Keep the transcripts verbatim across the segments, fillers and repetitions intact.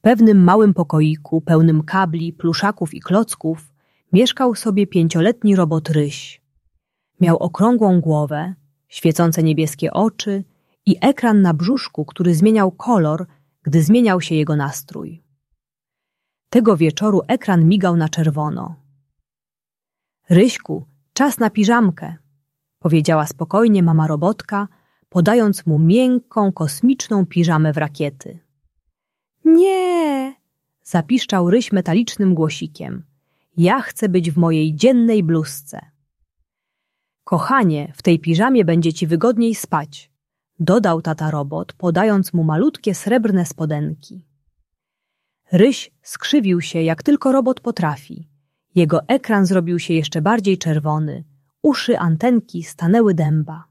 pewnym małym pokoiku pełnym kabli, pluszaków i klocków mieszkał sobie pięcioletni robot Ryś. Miał okrągłą głowę, świecące niebieskie oczy i ekran na brzuszku, który zmieniał kolor, gdy zmieniał się jego nastrój. Tego wieczoru ekran migał na czerwono. Ryśku, czas na piżamkę, powiedziała spokojnie mama robotka, podając mu miękką, kosmiczną piżamę w rakiety. Nie, zapiszczał Ryś metalicznym głosikiem. Ja chcę być w mojej dziennej bluzce. Kochanie, w tej piżamie będzie ci wygodniej spać, dodał tata robot, podając mu malutkie srebrne spodenki. Ryś skrzywił się, jak tylko robot potrafi. Jego ekran zrobił się jeszcze bardziej czerwony. Uszy, antenki stanęły dęba.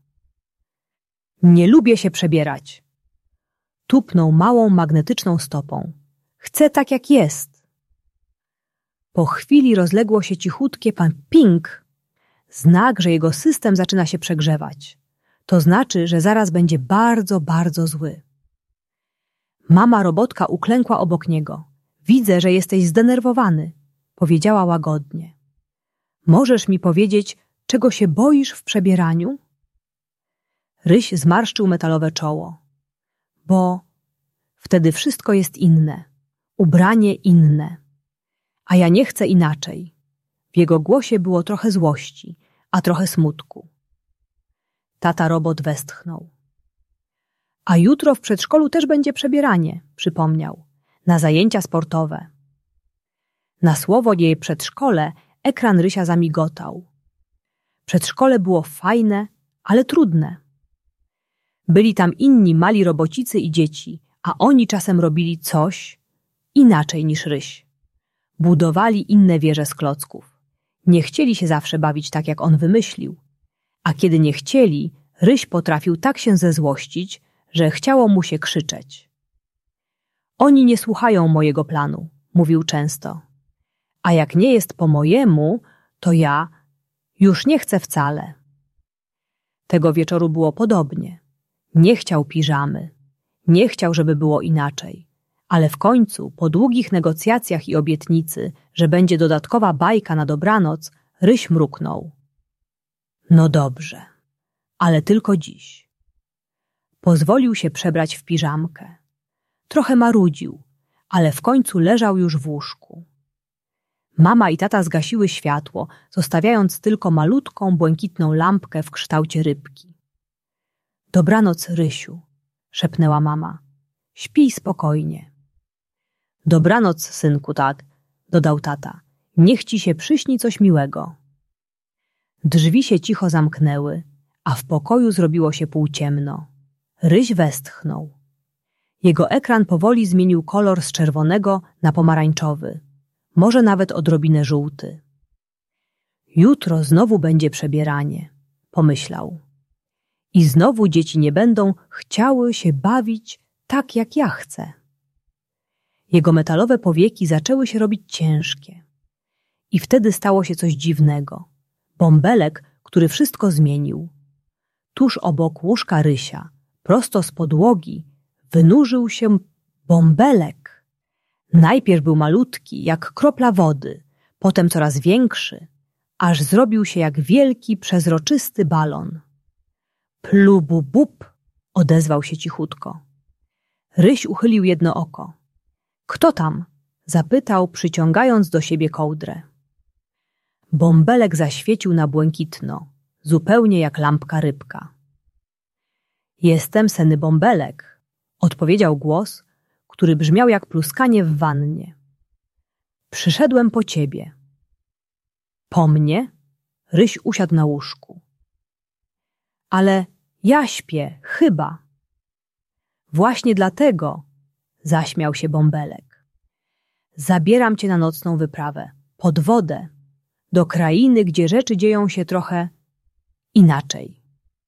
Nie lubię się przebierać. Tupnął małą magnetyczną stopą. Chcę tak, jak jest. Po chwili rozległo się cichutkie pan ping. Znak, że jego system zaczyna się przegrzewać. To znaczy, że zaraz będzie bardzo, bardzo zły. Mama robotka uklękła obok niego. Widzę, że jesteś zdenerwowany, powiedziała łagodnie. Możesz mi powiedzieć, czego się boisz w przebieraniu? Ryś zmarszczył metalowe czoło. Bo wtedy wszystko jest inne. Ubranie inne. A ja nie chcę inaczej. W jego głosie było trochę złości, a trochę smutku. Tata robot westchnął. A jutro w przedszkolu też będzie przebieranie, przypomniał, na zajęcia sportowe. Na słowo jej przedszkole ekran Rysia zamigotał. Przedszkole było fajne, ale trudne. Byli tam inni mali robocicy i dzieci, a oni czasem robili coś inaczej niż Ryś. Budowali inne wieże z klocków. Nie chcieli się zawsze bawić tak, jak on wymyślił. A kiedy nie chcieli, Ryś potrafił tak się zezłościć, że chciało mu się krzyczeć. Oni nie słuchają mojego planu, mówił często. A jak nie jest po mojemu, to ja już nie chcę wcale. Tego wieczoru było podobnie. Nie chciał piżamy. Nie chciał, żeby było inaczej. Ale w końcu, po długich negocjacjach i obietnicy, że będzie dodatkowa bajka na dobranoc, Ryś mruknął. No dobrze, ale tylko dziś. Pozwolił się przebrać w piżamkę. Trochę marudził, ale w końcu leżał już w łóżku. Mama i tata zgasiły światło, zostawiając tylko malutką, błękitną lampkę w kształcie rybki. Dobranoc, Rysiu, szepnęła mama. Śpij spokojnie. Dobranoc, synku, tak, dodał tata. Niech ci się przyśni coś miłego. Drzwi się cicho zamknęły, a w pokoju zrobiło się półciemno. Ryś westchnął. Jego ekran powoli zmienił kolor z czerwonego na pomarańczowy, może nawet odrobinę żółty. Jutro znowu będzie przebieranie, pomyślał. I znowu dzieci nie będą chciały się bawić tak, jak ja chcę. Jego metalowe powieki zaczęły się robić ciężkie. I wtedy stało się coś dziwnego. Bąbelek, który wszystko zmienił. Tuż obok łóżka Rysia, prosto z podłogi, wynurzył się bąbelek. Najpierw był malutki, jak kropla wody, potem coraz większy, aż zrobił się jak wielki, przezroczysty balon. Plubu-bub, odezwał się cichutko. Ryś uchylił jedno oko. Kto tam? Zapytał, przyciągając do siebie kołdrę. Bąbelek zaświecił na błękitno, zupełnie jak lampka rybka. Jestem Senny Bąbelek, odpowiedział głos, który brzmiał jak pluskanie w wannie. Przyszedłem po ciebie. Po mnie? Ryś usiadł na łóżku. Ale ja śpię, chyba. Właśnie dlatego, zaśmiał się Bąbelek. Zabieram cię na nocną wyprawę, pod wodę, do krainy, gdzie rzeczy dzieją się trochę inaczej.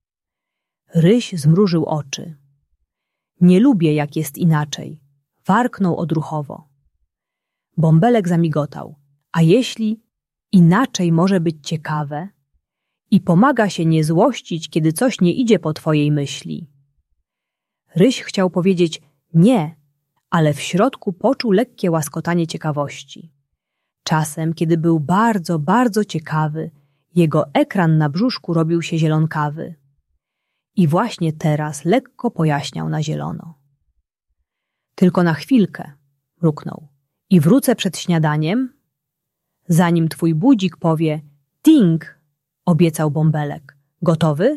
Ryś zmrużył oczy. Nie lubię, jak jest inaczej. Warknął odruchowo. Bąbelek zamigotał. A jeśli inaczej może być ciekawe i pomaga się nie złościć, kiedy coś nie idzie po twojej myśli? Ryś chciał powiedzieć nie, ale w środku poczuł lekkie łaskotanie ciekawości. Czasem, kiedy był bardzo, bardzo ciekawy, jego ekran na brzuszku robił się zielonkawy. I właśnie teraz lekko pojaśniał na zielono. Tylko na chwilkę, mruknął. I wrócę przed śniadaniem, zanim twój budzik powie ding, obiecał Bąbelek. Gotowy?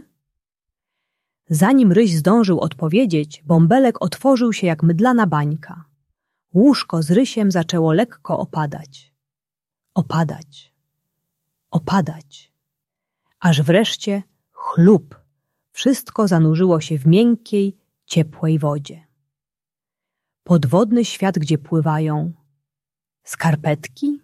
Zanim Ryś zdążył odpowiedzieć, Bąbelek otworzył się jak mydlana bańka. Łóżko z Rysiem zaczęło lekko opadać. Opadać. Opadać. Aż wreszcie chlup. Wszystko zanurzyło się w miękkiej, ciepłej wodzie. Podwodny świat, gdzie pływają skarpetki?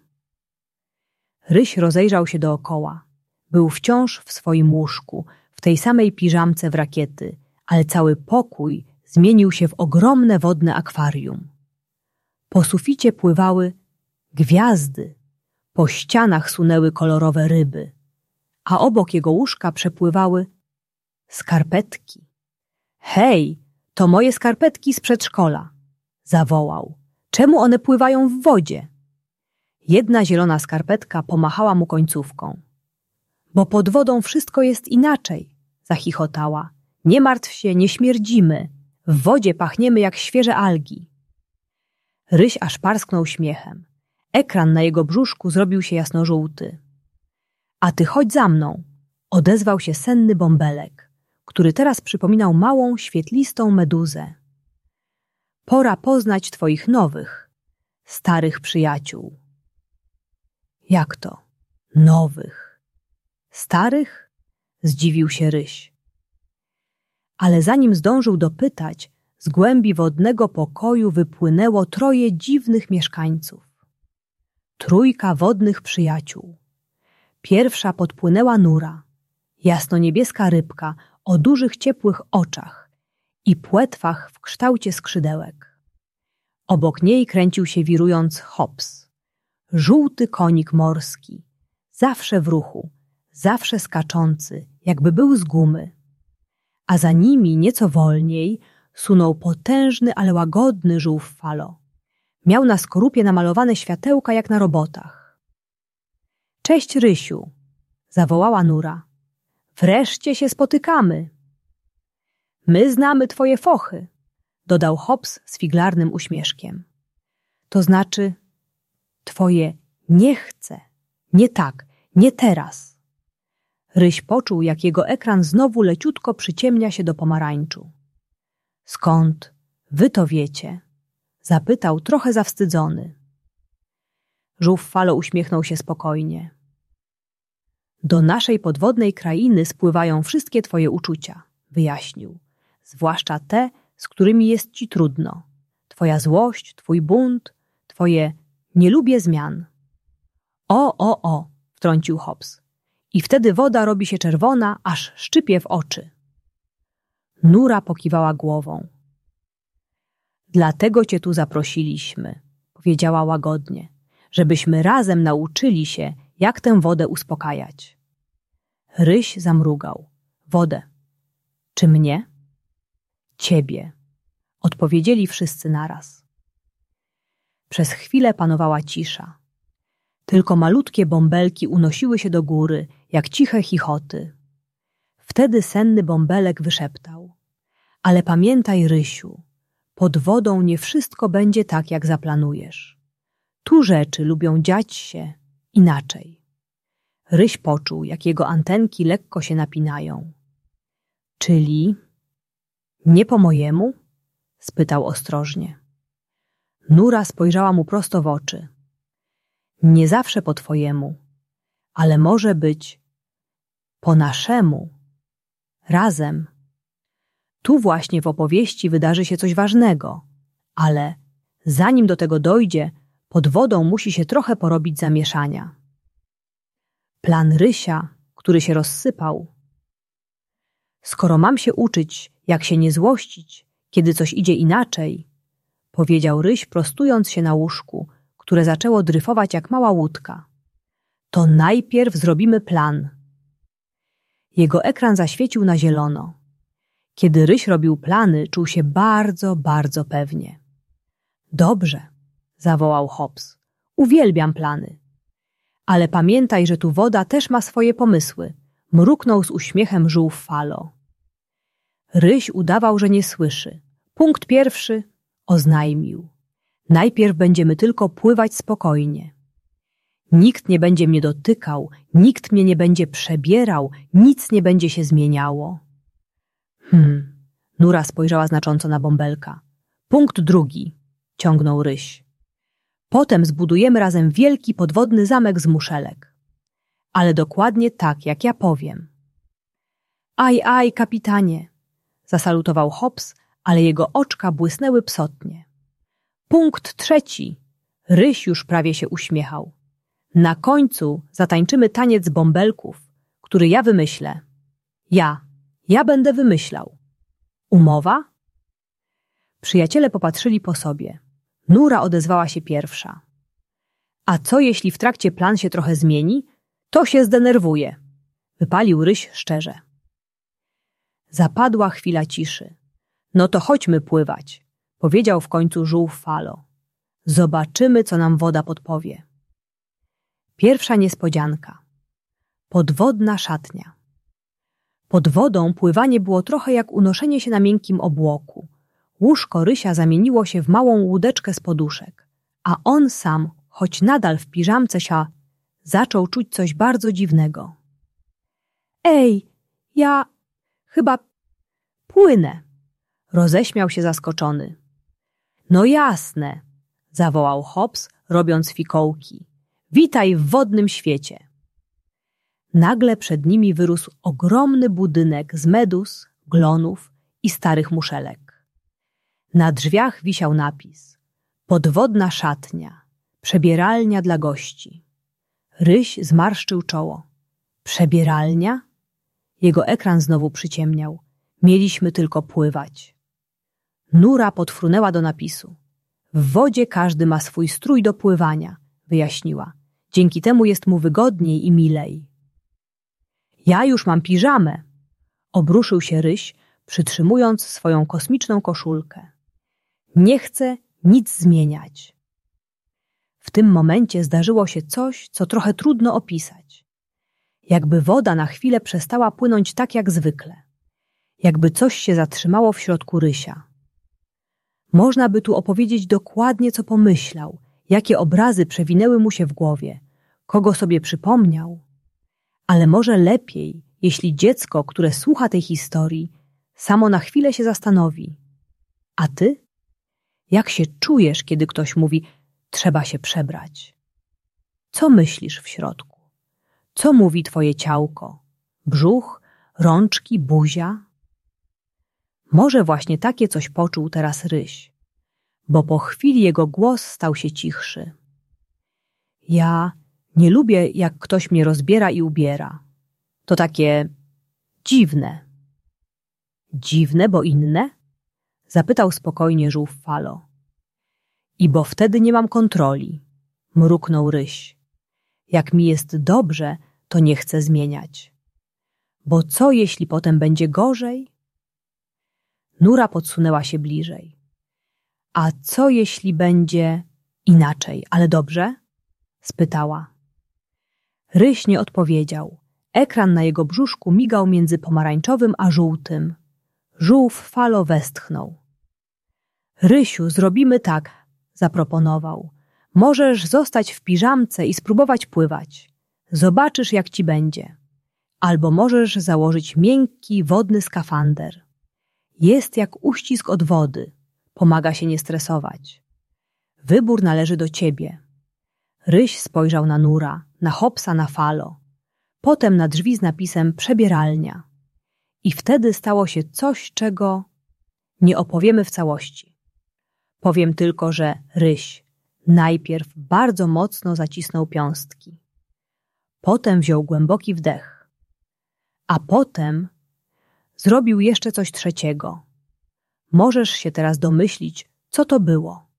Ryś rozejrzał się dookoła. Był wciąż w swoim łóżku, w tej samej piżamce w rakiety, ale cały pokój zmienił się w ogromne wodne akwarium. Po suficie pływały gwiazdy, po ścianach sunęły kolorowe ryby, a obok jego łóżka przepływały skarpetki. Hej, to moje skarpetki z przedszkola, zawołał. Czemu one pływają w wodzie? Jedna zielona skarpetka pomachała mu końcówką. Bo pod wodą wszystko jest inaczej, zachichotała. Nie martw się, nie śmierdzimy. W wodzie pachniemy jak świeże algi. Ryś aż parsknął śmiechem. Ekran na jego brzuszku zrobił się jasnożółty. A ty chodź za mną, odezwał się senny Bąbelek, który teraz przypominał małą, świetlistą meduzę. Pora poznać twoich nowych, starych przyjaciół. Jak to? Nowych? Starych? Zdziwił się Ryś. Ale zanim zdążył dopytać, z głębi wodnego pokoju wypłynęło troje dziwnych mieszkańców. Trójka wodnych przyjaciół. Pierwsza podpłynęła Nura, jasno-niebieska rybka o dużych, ciepłych oczach i płetwach w kształcie skrzydełek. Obok niej kręcił się wirując Hops, żółty konik morski, zawsze w ruchu, zawsze skaczący, jakby był z gumy. A za nimi nieco wolniej sunął potężny, ale łagodny żółw Falo. Miał na skorupie namalowane światełka jak na robotach. Cześć, Rysiu, zawołała Nura. Wreszcie się spotykamy. My znamy twoje fochy, dodał Hops z figlarnym uśmieszkiem. To znaczy twoje nie chcę, nie tak, nie teraz. Ryś poczuł, jak jego ekran znowu leciutko przyciemnia się do pomarańczu. Skąd wy to wiecie? Zapytał trochę zawstydzony. Żółw Falo uśmiechnął się spokojnie. Do naszej podwodnej krainy spływają wszystkie twoje uczucia, wyjaśnił. Zwłaszcza te, z którymi jest ci trudno. Twoja złość, twój bunt, twoje nie lubię zmian. O, o, o, wtrącił Hops. I wtedy woda robi się czerwona, aż szczypie w oczy. Nura pokiwała głową. Dlatego cię tu zaprosiliśmy, powiedziała łagodnie, żebyśmy razem nauczyli się, jak tę wodę uspokajać. Ryś zamrugał. Wodę. Czy mnie? Ciebie. Odpowiedzieli wszyscy naraz. Przez chwilę panowała cisza. Tylko malutkie bąbelki unosiły się do góry, jak ciche chichoty. Wtedy senny Bąbelek wyszeptał. Ale pamiętaj, Rysiu, pod wodą nie wszystko będzie tak, jak zaplanujesz. Tu rzeczy lubią dziać się inaczej. Ryś poczuł, jak jego antenki lekko się napinają. Czyli nie po mojemu? Spytał ostrożnie. Nura spojrzała mu prosto w oczy. Nie zawsze po twojemu, ale może być po naszemu. Razem. Tu właśnie w opowieści wydarzy się coś ważnego, ale zanim do tego dojdzie, pod wodą musi się trochę porobić zamieszania. Plan Rysia, który się rozsypał. Skoro mam się uczyć, jak się nie złościć, kiedy coś idzie inaczej, powiedział Ryś, prostując się na łóżku, które zaczęło dryfować jak mała łódka. To najpierw zrobimy plan. Jego ekran zaświecił na zielono. Kiedy Ryś robił plany, czuł się bardzo, bardzo pewnie. Dobrze, zawołał Hobbs. Uwielbiam plany. Ale pamiętaj, że tu woda też ma swoje pomysły. Mruknął z uśmiechem żółw Falo. Ryś udawał, że nie słyszy. Punkt pierwszy, oznajmił. Najpierw będziemy tylko pływać spokojnie. Nikt nie będzie mnie dotykał, nikt mnie nie będzie przebierał, nic nie będzie się zmieniało. Hmm, Nura spojrzała znacząco na Bąbelka. Punkt drugi, ciągnął Ryś. Potem zbudujemy razem wielki podwodny zamek z muszelek. Ale dokładnie tak, jak ja powiem. Aj, aj, kapitanie, zasalutował Hobbs, ale jego oczka błysnęły psotnie. Punkt trzeci, Ryś już prawie się uśmiechał. Na końcu zatańczymy taniec bąbelków, który ja wymyślę. Ja, ja będę wymyślał. Umowa? Przyjaciele popatrzyli po sobie. Nura odezwała się pierwsza. A co jeśli w trakcie plan się trochę zmieni? To się zdenerwuje. Wypalił Ryś szczerze. Zapadła chwila ciszy. No to chodźmy pływać, powiedział w końcu żółw Falo. Zobaczymy, co nam woda podpowie. Pierwsza niespodzianka. Podwodna szatnia. Pod wodą pływanie było trochę jak unoszenie się na miękkim obłoku. Łóżko Rysia zamieniło się w małą łódeczkę z poduszek, a on sam, choć nadal w piżamce się, zaczął czuć coś bardzo dziwnego. Ej, ja chyba płynę, roześmiał się zaskoczony. No jasne, zawołał Hobbs, robiąc fikołki. Witaj w wodnym świecie. Nagle przed nimi wyrósł ogromny budynek z medus, glonów i starych muszelek. Na drzwiach wisiał napis: Podwodna szatnia, przebieralnia dla gości. Ryś zmarszczył czoło. Przebieralnia? Jego ekran znowu przyciemniał. Mieliśmy tylko pływać. Nura podfrunęła do napisu. W wodzie każdy ma swój strój do pływania, wyjaśniła. Dzięki temu jest mu wygodniej i milej. Ja już mam piżamę, obruszył się Ryś, przytrzymując swoją kosmiczną koszulkę. Nie chcę nic zmieniać. W tym momencie zdarzyło się coś, co trochę trudno opisać. Jakby woda na chwilę przestała płynąć tak jak zwykle. Jakby coś się zatrzymało w środku Rysia. Można by tu opowiedzieć dokładnie, co pomyślał, jakie obrazy przewinęły mu się w głowie, kogo sobie przypomniał. Ale może lepiej, jeśli dziecko, które słucha tej historii, samo na chwilę się zastanowi. A ty? Jak się czujesz, kiedy ktoś mówi, trzeba się przebrać? Co myślisz w środku? Co mówi twoje ciałko? Brzuch, rączki, buzia? Może właśnie takie coś poczuł teraz Ryś, bo po chwili jego głos stał się cichszy. Ja nie lubię, jak ktoś mnie rozbiera i ubiera. To takie dziwne. Dziwne, bo inne? Zapytał spokojnie żółw Falo. I bo wtedy nie mam kontroli, mruknął Ryś. Jak mi jest dobrze, to nie chcę zmieniać. Bo co, jeśli potem będzie gorzej? Nura podsunęła się bliżej. A co, jeśli będzie inaczej, ale dobrze? Spytała. Ryś nie odpowiedział. Ekran na jego brzuszku migał między pomarańczowym a żółtym. Żółw Falo westchnął. Rysiu, zrobimy tak, zaproponował. Możesz zostać w piżamce i spróbować pływać. Zobaczysz, jak ci będzie. Albo możesz założyć miękki, wodny skafander. Jest jak uścisk od wody. Pomaga się nie stresować. Wybór należy do ciebie. Ryś spojrzał na Nura, na Hobbsa, na Falo. Potem na drzwi z napisem przebieralnia. I wtedy stało się coś, czego nie opowiemy w całości. Powiem tylko, że Ryś najpierw bardzo mocno zacisnął piąstki. Potem wziął głęboki wdech. A potem zrobił jeszcze coś trzeciego. Możesz się teraz domyślić, co to było.